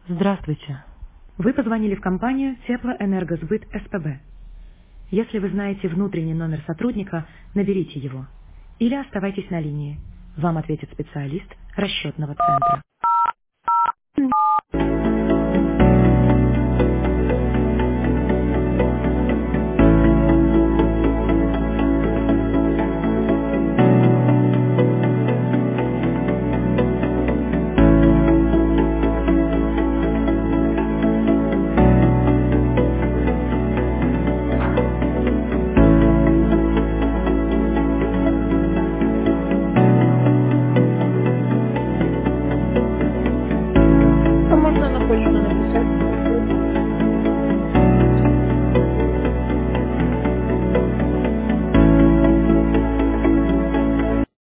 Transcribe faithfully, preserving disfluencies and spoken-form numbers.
Здравствуйте. Вы позвонили в компанию Теплоэнергосбыт СПБ. Если вы знаете внутренний номер сотрудника, наберите его. Или оставайтесь на линии. Вам ответит специалист расчетного центра.